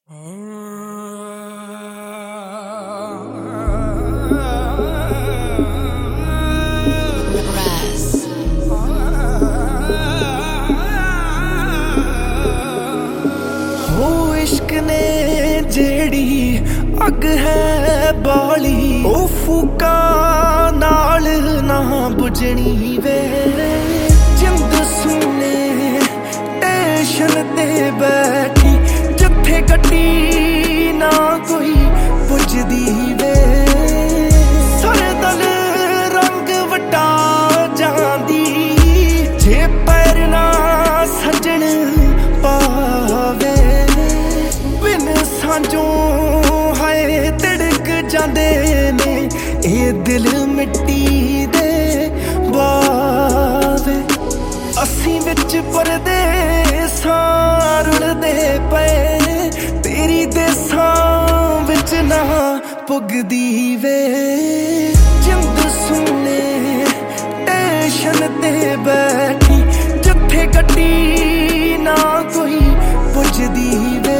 हो इश्क ने जेड़ी अग है बाली ओ फूका नाल ना बुझनी वे जिंद सुने टेशन ते बैठी जिथे गड्डी ना कोई पुजदी वे सारे दल रंग वटा जांदी जे पैर ना सजन पावे बिन सांझों हाय तिड़क जांदे ने ए दिल मिट्टी दे बावे असी विच परदेसां रुलदे पए तेरी देसां विच ना पुगदी वे जिंद सुने टेशन ते बैठी जिथे गड्डी ना कोई पुजदी वे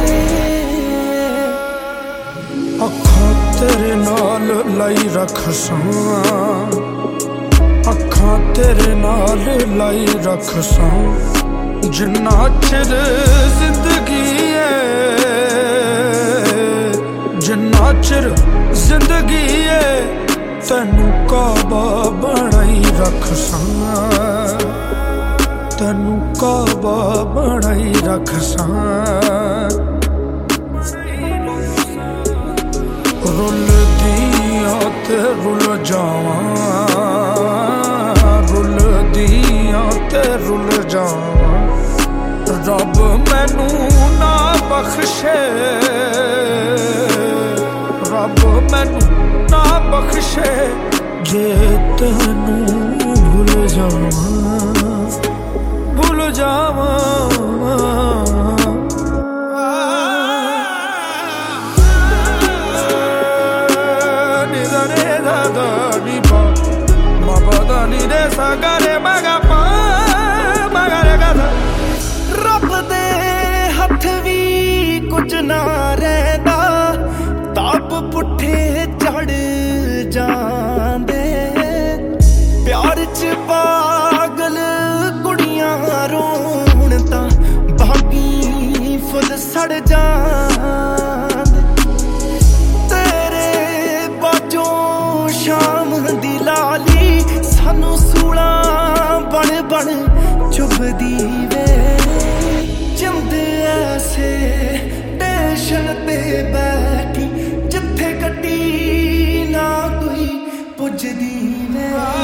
अखां तेरे नाल लाई रखसां अखां तेरे नाल लाई रखसां जिन्ना चिर जिंदगी है जिन्ना चिर जिंदगी है तैनू काबा बनाई रखसां तैनू काबा बनाई रखसां रुल दियां ते रुल जावां रुल दियां ते रुल जावां रब मैनू ना बख्शे रब मैनू ना बख्शे जे तैनू भूल जावां रब दे हथ भी कुछ ना रहिंदा ताप पुठे चढ़ जांदे प्यार च पागल कुड़ियां रोण तां बागी फुल सड़ जांदे तेरे बाजों शाम दी लाली सानू सूला बन बन चुभदी वे जिंद ऐसे टेशन ते बैठी जिथे गड्डी ना कोई पुजदी वे।